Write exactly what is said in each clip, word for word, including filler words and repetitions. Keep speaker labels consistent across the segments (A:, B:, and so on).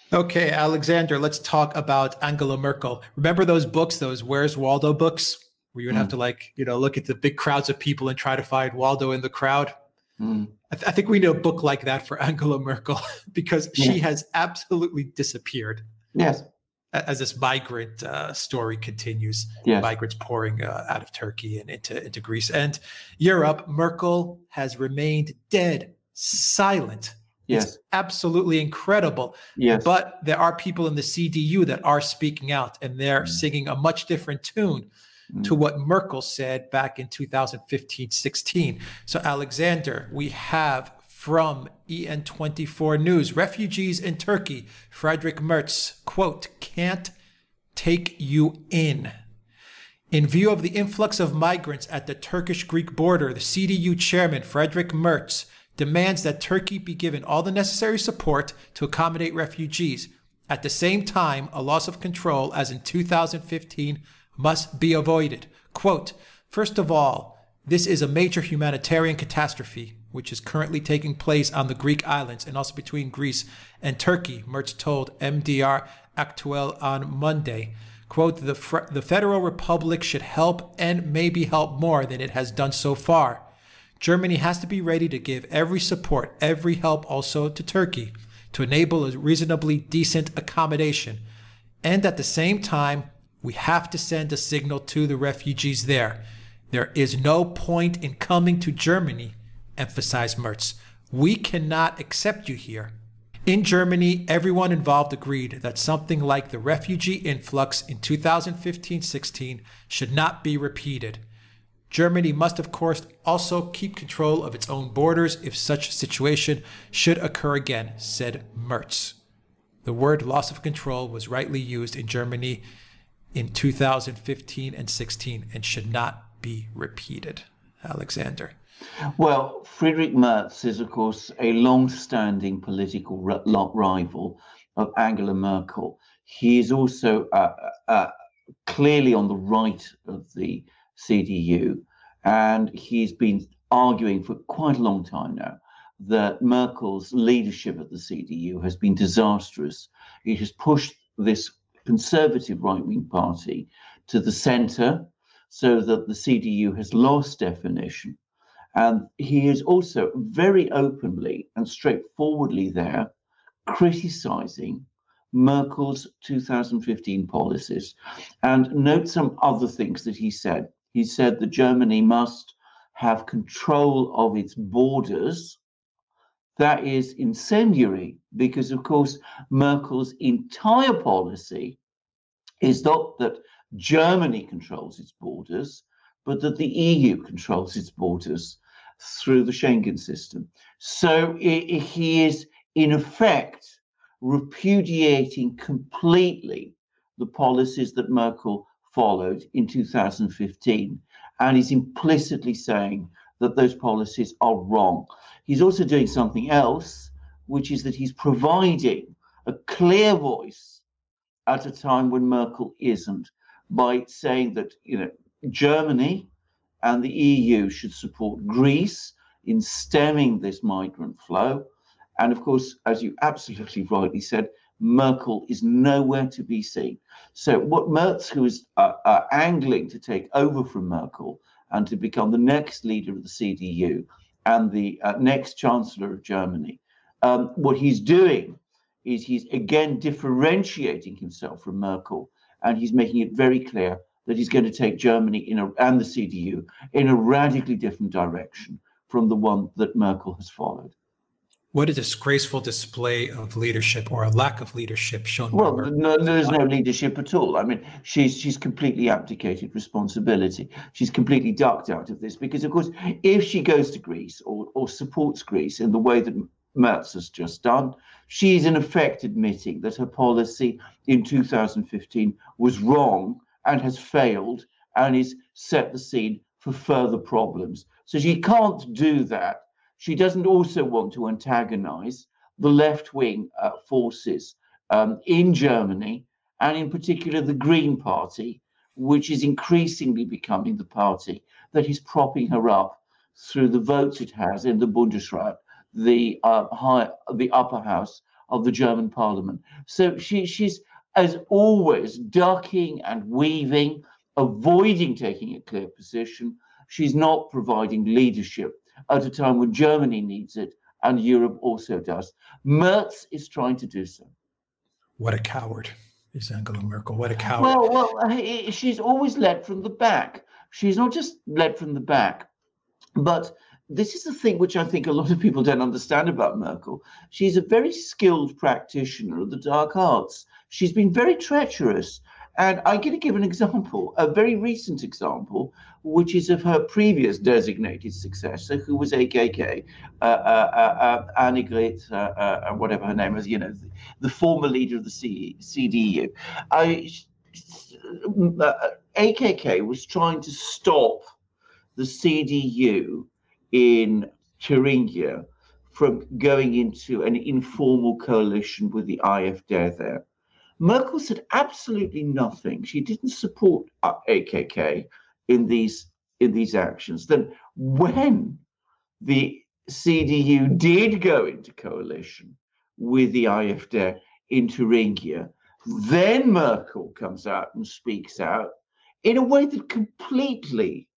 A: Okay, Alexander, let's talk about Angela Merkel. Remember those books, those Where's Waldo books, where you would have to
B: Mm,
A: like, you know, look at the big crowds of people and try to find Waldo in the crowd?
B: mm.
A: I, th- I think we need a book like that for Angela Merkel because she
B: Yes,
A: has absolutely disappeared
B: yes,
A: as this migrant uh, story continues.
B: yes,
A: Migrants pouring uh, out of Turkey and into, into Greece and Europe. Merkel has remained dead, silent. It's
B: yes,
A: absolutely incredible.
B: yes.
A: But there are people in the C D U that are speaking out and they're
B: Mm,
A: singing a much different tune to
B: mm.
A: what Merkel said back in two thousand fifteen sixteen. So, Alexander, we have from E N twenty-four News refugees in Turkey, Friedrich Merz, quote, can't take you in. In view of the influx of migrants at the Turkish-Greek border, the C D U chairman, Friedrich Merz, demands that Turkey be given all the necessary support to accommodate refugees. At the same time, a loss of control, as in two thousand fifteen, must be avoided. Quote, first of all, this is a major humanitarian catastrophe, which is currently taking place on the Greek islands and also between Greece and Turkey, Merz told M D R Actuel on Monday. Quote, the, the Federal Republic should help and maybe help more than it has done so far. Germany has to be ready to give every support, every help also to Turkey to enable a reasonably decent accommodation. And at the same time, we have to send a signal to the refugees there. There is no point in coming to Germany, emphasized Merz. We cannot accept you here. In Germany, everyone involved agreed that something like the refugee influx in two thousand fifteen sixteen should not be repeated. Germany must, of course, also keep control of its own borders if such a situation should occur again, said Merz. The word loss of control was rightly used in Germany in two thousand fifteen and sixteen and should not be repeated. Alexander.
B: Well, Friedrich Merz is, of course, a long-standing political r- rival of Angela Merkel. He is also uh, uh, clearly on the right of the C D U, and he's been arguing for quite a long time now that Merkel's leadership at the C D U has been disastrous. It has pushed this conservative right-wing party to the center so that the C D U has lost definition. And he is also very openly and straightforwardly there criticizing Merkel's two thousand fifteen policies. And note some other things that he said. He said that Germany must have control of its borders. That is incendiary because, of course, Merkel's entire policy is not that Germany controls its borders, but that the E U controls its borders through the Schengen system. So it, he is, in effect, repudiating completely the policies that Merkel followed in two thousand fifteen, and is implicitly saying that those policies are wrong. He's also doing something else, which is that he's providing a clear voice at a time when Merkel isn't, by saying that, you know, Germany and the E U should support Greece in stemming this migrant flow. And of course, as you absolutely rightly said, Merkel is nowhere to be seen. So what Merz, who is uh, uh, angling to take over from Merkel and to become the next leader of the C D U and the uh, next chancellor of Germany, um, what he's doing is he's again differentiating himself from Merkel, and he's making it very clear that he's going to take Germany in a, and the C D U in a radically different direction from the one that Merkel has followed.
A: What a disgraceful display of leadership or a lack of leadership shown by
B: Well,
A: Merkel.
B: no, there's no leadership at all. I mean, she's she's completely abdicated responsibility. She's completely ducked out of this because, of course, if she goes to Greece or, or supports Greece in the way that Merz has just done, she's in effect admitting that her policy in two thousand fifteen was wrong and has failed and is set the scene for further problems. So she can't do that. She doesn't also want to antagonize the left-wing uh, forces um, in Germany, and in particular the Green Party, which is increasingly becoming the party that is propping her up through the votes it has in the Bundesrat, the uh, high, the upper house of the German parliament. So she, she's, as always, ducking and weaving, avoiding taking a clear position. She's not providing leadership at a time when Germany needs it and Europe also does. Merz is trying to do so.
A: What a coward is Angela Merkel. What a coward.
B: Well, well, she's always led from the back. She's not just led from the back, but this is the thing which I think a lot of people don't understand about Merkel. She's a very skilled practitioner of the dark arts. She's been very treacherous. And I'm going to give an example, a very recent example, which is of her previous designated successor, who was A K K, uh, uh, uh, Annegret, uh, uh, whatever her name is, you know, the, the former leader of the C D U. I, uh, A K K was trying to stop the C D U in Thuringia from going into an informal coalition with the A F D there. Merkel said absolutely nothing. She didn't support A K K in these in these actions. Then when the C D U did go into coalition with the A F D in Thuringia, then Merkel comes out and speaks out in a way that completely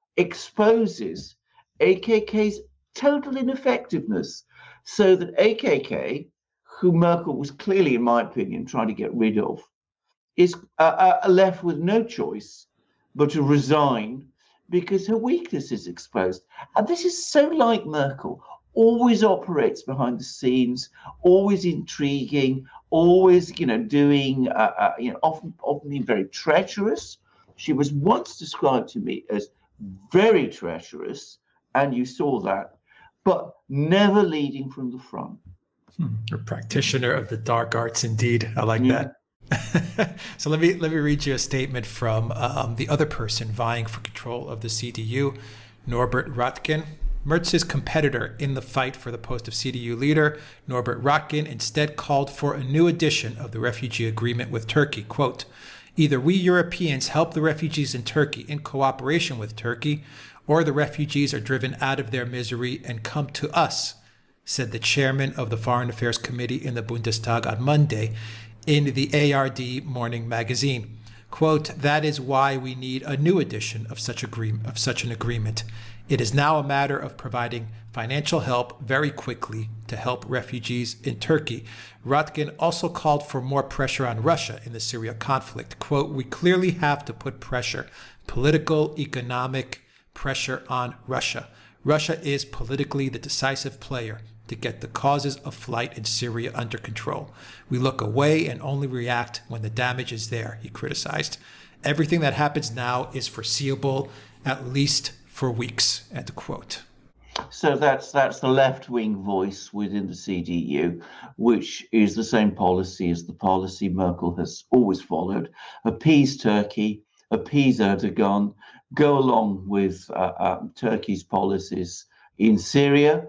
B: exposes A K K's total ineffectiveness, so that A K K, who Merkel was clearly, in my opinion, trying to get rid of, is uh, uh, left with no choice but to resign because her weakness is exposed. And this is so like Merkel, always operates behind the scenes, always intriguing, always, you know, doing, uh, uh, you know, often, often being very treacherous. She was once described to me as very treacherous, and you saw that, but never leading from the front.
A: Hmm. A practitioner of the dark arts, indeed. I like yeah. that. So let me let me read you a statement from um, the other person vying for control of the C D U, Norbert Röttgen. Merz's competitor in the fight for the post of C D U leader, Norbert Röttgen, instead called for a new edition of the refugee agreement with Turkey. Quote, "Either we Europeans help the refugees in Turkey in cooperation with Turkey, or the refugees are driven out of their misery and come to us," said the chairman of the Foreign Affairs Committee in the Bundestag on Monday in the A R D Morning Magazine. Quote, "That is why we need a new edition of such, agree- of such an agreement. It is now a matter of providing financial help very quickly to help refugees in Turkey." Röttgen also called for more pressure on Russia in the Syria conflict. Quote, "We clearly have to put pressure, political, economic pressure on Russia. Russia is politically the decisive player to get the causes of flight in Syria under control. We look away and only react when the damage is there," he criticized. "Everything that happens now is foreseeable, at least for weeks," end quote.
B: So that's that's the left-wing voice within the C D U, which is the same policy as the policy Merkel has always followed: appease Turkey, appease Erdogan, go along with uh, uh, Turkey's policies in Syria,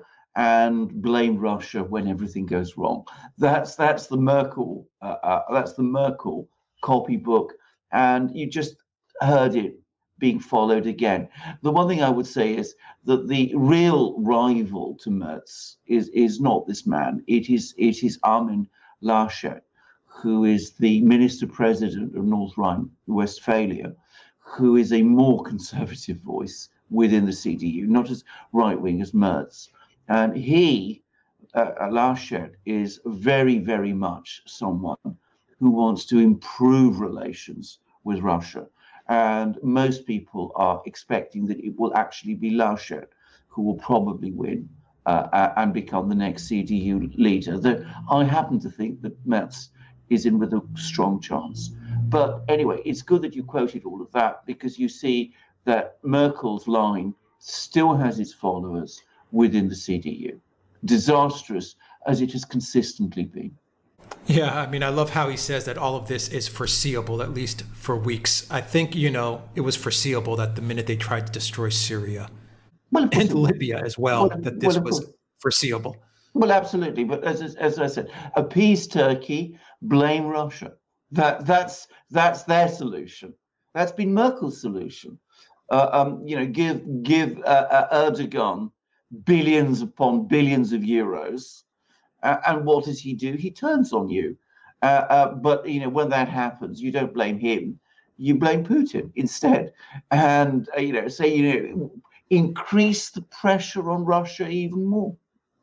B: and blame Russia when everything goes wrong. That's that's the Merkel uh, uh, that's the Merkel copybook, and you just heard it being followed again. The one thing I would say is that the real rival to Merz is is not this man. It is it is Armin Laschet, who is the minister president of North Rhine-Westphalia, who is a more conservative voice within the C D U, not as right-wing as Merz. And he, uh, Laschet, is very, very much someone who wants to improve relations with Russia. And most people are expecting that it will actually be Laschet who will probably win uh, and become the next C D U leader. Though I happen to think that Merz is in with a strong chance. But anyway, it's good that you quoted all of that, because you see that Merkel's line still has its followers within the C D U, disastrous as it has consistently been.
A: Yeah, I mean, I love how he says that all of this is foreseeable, at least for weeks. I think, you know, it was foreseeable that the minute they tried to destroy Syria well, and Libya as well, well that this well, was foreseeable.
B: Well, absolutely. But as, as I said, appease Turkey, blame Russia. That that's that's their solution. That's been Merkel's solution. Uh, um, you know, give give uh, uh, Erdogan billions upon billions of euros, Uh, and what does he do? He turns on you. Uh, uh, but, you know, when that happens, you don't blame him. You blame Putin instead. And, uh, you know, say, you know, increase the pressure on Russia even more.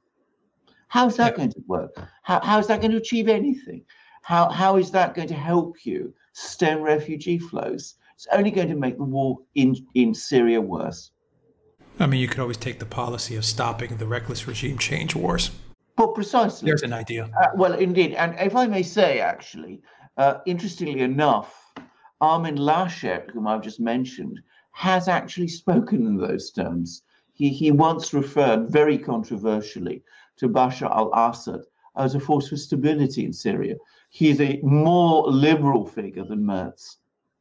B: How's that yeah. going to work? How, how is that going to achieve anything? How, how is that going to help you stem refugee flows? It's only going to make the war in, in Syria worse.
A: I mean, you could always take the policy of stopping the reckless regime change wars.
B: Well, precisely.
A: There's an idea.
B: Uh, well, indeed. And if I may say, actually, uh, interestingly enough, Armin Laschet, whom I've just mentioned, has actually spoken in those terms. He, he once referred very controversially to Bashar al-Assad as a force for stability in Syria. He's a more liberal figure than Merz.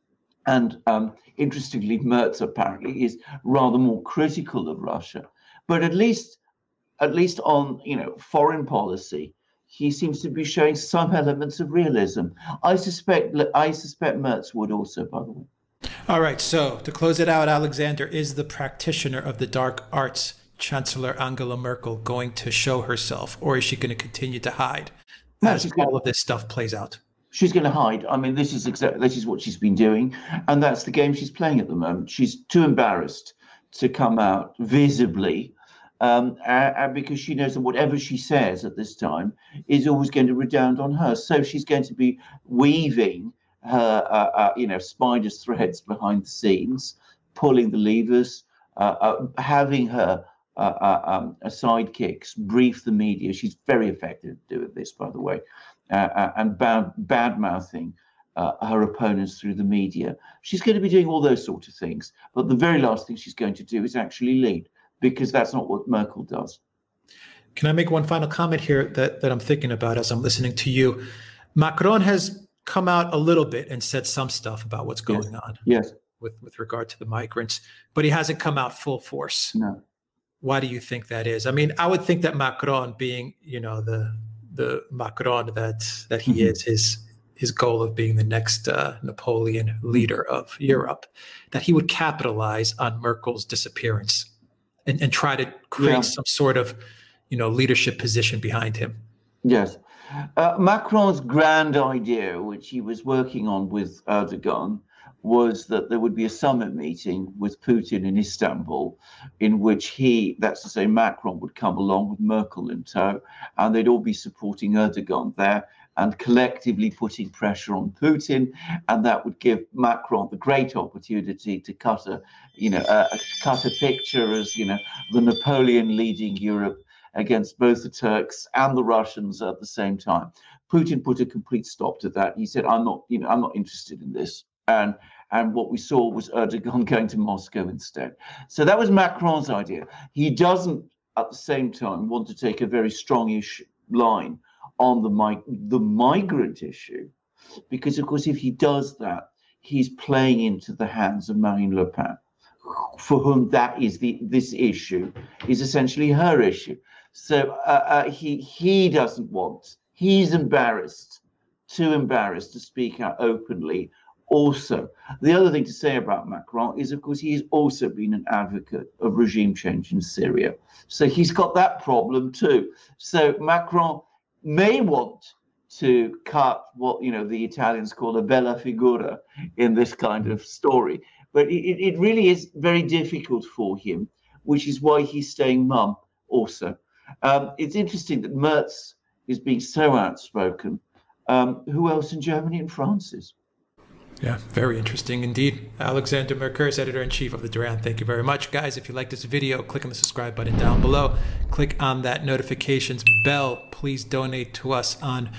B: And um, interestingly, Merz apparently is rather more critical of Russia. But at least, at least on you know foreign policy, he seems to be showing some elements of realism. I suspect I suspect Merz would also, by the way.
A: All right. So to close it out, Alexander, is the practitioner of the dark arts, Chancellor Angela Merkel, going to show herself, or is she going to continue to hide
B: no,
A: as all of this stuff plays out?
B: She's going to hide. I mean, this is exactly this is what she's been doing, and that's the game she's playing at the moment. She's too embarrassed to come out visibly, um, and because she knows that whatever she says at this time is always going to redound on her. So she's going to be weaving her, uh, uh, you know, spider's threads behind the scenes, pulling the levers, uh, uh, having her uh, uh, um, sidekicks brief the media. She's very effective at doing this, by the way. Uh, and bad, bad-mouthing uh, her opponents through the media. She's going to be doing all those sorts of things. But the very last thing she's going to do is actually lead, because that's not what Merkel does.
A: Can I make one final comment here that, that I'm thinking about as I'm listening to you? Macron has come out a little bit and said some stuff about what's going
B: yes.
A: on
B: yes.
A: With, with regard to the migrants, but he hasn't come out full force.
B: No.
A: Why do you think that is? I mean, I would think that Macron, being, you know, the the Macron that that he mm-hmm. is, his his goal of being the next uh, Napoleon leader of Europe, that he would capitalize on Merkel's disappearance and, and try to create yeah. some sort of, you know, leadership position behind him.
B: Yes. Uh, Macron's grand idea, which he was working on with Erdogan, was that there would be a summit meeting with Putin in Istanbul, in which he, that's to say Macron, would come along with Merkel in tow, and they'd all be supporting Erdogan there and collectively putting pressure on Putin, and that would give Macron the great opportunity to cut a, you know, uh, cut a picture as, you know, the Napoleon leading Europe against both the Turks and the Russians at the same time. Putin put a complete stop to that. He said, "I'm not, you know, I'm not interested in this." And and what we saw was Erdogan going to Moscow instead. So that was Macron's idea. He doesn't, at the same time, want to take a very strongish line on the mig- the migrant issue, because, of course, if he does that, he's playing into the hands of Marine Le Pen, for whom that is the this issue is essentially her issue. So uh, uh, he he doesn't want. He's embarrassed, too embarrassed to speak out openly. Also, the other thing to say about Macron is, of course, he has also been an advocate of regime change in Syria. So he's got that problem too. So Macron may want to cut what, you know, the Italians call a bella figura in this kind of story. But it, it really is very difficult for him, which is why he's staying mum also. Um, it's interesting that Merz is being so outspoken. Um, who else in Germany and France is?
A: Yeah, very interesting indeed. Alexander Mercurs, editor-in-chief of the Duran. Thank you very much. Guys, if you like this video, click on the subscribe button down below. Click on that notifications bell. Please donate to us on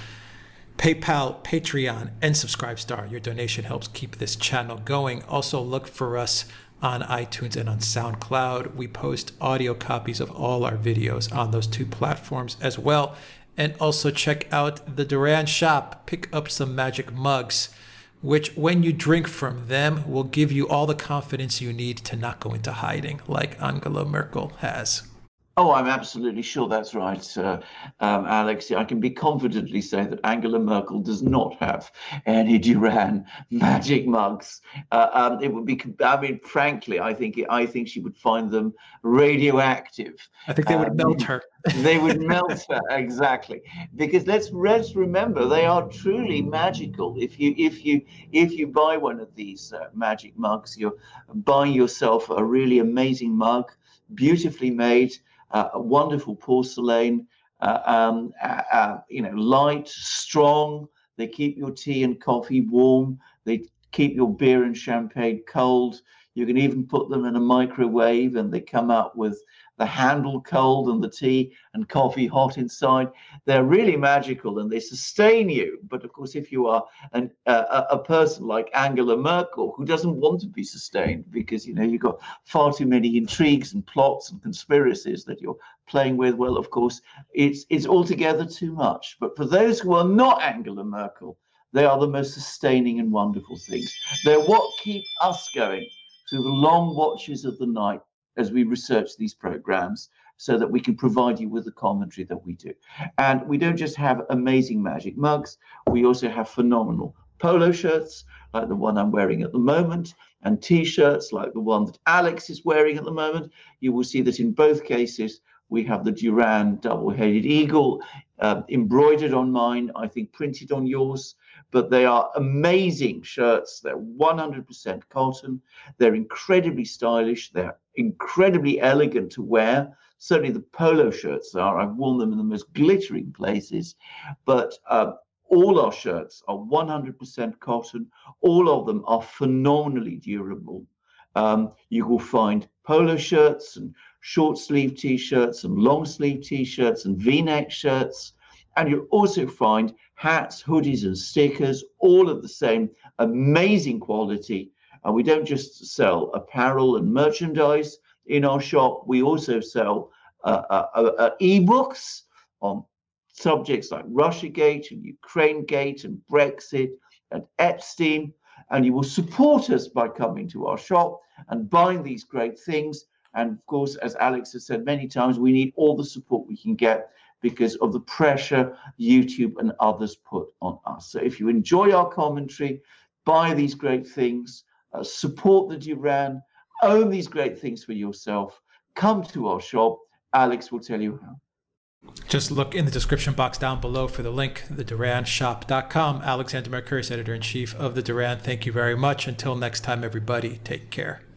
A: PayPal, Patreon, and Subscribestar. Your donation helps keep this channel going. Also, look for us on iTunes and on SoundCloud. We post audio copies of all our videos on those two platforms as well. And also check out the Duran shop. Pick up some magic mugs, which when you drink from them will give you all the confidence you need to not go into hiding like Angela Merkel has.
B: Oh, I'm absolutely sure that's right, uh, um, Alex. I can be confidently say that Angela Merkel does not have any Duran magic mugs. Uh, um, it would be, I mean, frankly, I think I think she would find them radioactive.
A: I think they would
B: Um,
A: melt her.
B: They would melt her, exactly. Because let's let's remember, they are truly magical. If you if you if you buy one of these uh, magic mugs, you're buying yourself a really amazing mug, beautifully made. Uh, a wonderful porcelain, uh, um, uh, uh, you know, light, strong. They keep your tea and coffee warm. They keep your beer and champagne cold. You can even put them in a microwave and they come out with the handle cold and the tea and coffee hot inside. They're really magical and they sustain you. But of course, if you are an, uh, a person like Angela Merkel, who doesn't want to be sustained because, you know, you've got far too many intrigues and plots and conspiracies that you're playing with, well, of course, it's, it's altogether too much. But for those who are not Angela Merkel, they are the most sustaining and wonderful things. They're what keep us going through the long watches of the night as we research these programs, so that we can provide you with the commentary that we do. And we don't just have amazing magic mugs, we also have phenomenal polo shirts, like the one I'm wearing at the moment, and t-shirts like the one that Alex is wearing at the moment. You will see that in both cases, we have the Duran double-headed eagle uh, embroidered on mine, I think printed on yours. But they are amazing shirts. They're one hundred percent cotton. They're incredibly stylish. They're incredibly elegant to wear. Certainly the polo shirts are. I've worn them in the most glittering places. But uh, all our shirts are one hundred percent cotton. All of them are phenomenally durable. Um, you will find polo shirts and short sleeve t-shirts and long sleeve t-shirts and v-neck shirts. And you'll also find hats, hoodies, and stickers, all of the same amazing quality. And we don't just sell apparel and merchandise in our shop. We also sell uh, uh, uh, e-books on subjects like Russiagate and Ukrainegate and Brexit and Epstein. And you will support us by coming to our shop and buying these great things. And of course, as Alex has said many times, we need all the support we can get because of the pressure YouTube and others put on us. So if you enjoy our commentary, buy these great things, uh, support the Duran, own these great things for yourself, come to our shop. Alex will tell you how.
A: Just look in the description box down below for the link, the duran shop dot com. Alexander Mercouris, editor-in-chief of the Duran. Thank you very much. Until next time, everybody, take care.